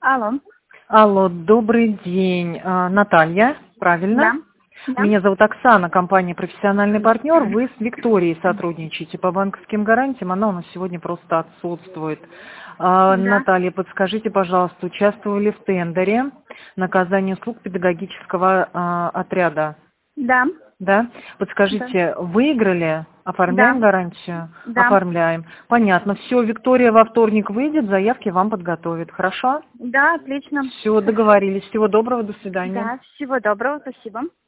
Алло. Алло, добрый день. Наталья, правильно? Да. Меня зовут Оксана, компания «Профессиональный партнер». Вы с Викторией сотрудничаете по банковским гарантиям. Она у нас сегодня просто отсутствует. Да. Наталья, подскажите, пожалуйста, участвовали в тендере на оказание услуг педагогического отряда? Да. Да? Подскажите, выиграли? Оформляем Да. гарантию? Да. Оформляем. Понятно. Все, Виктория во вторник выйдет, заявки вам подготовит. Хорошо? Да, отлично. Все, договорились. Всего доброго, до свидания. Да, всего доброго, спасибо.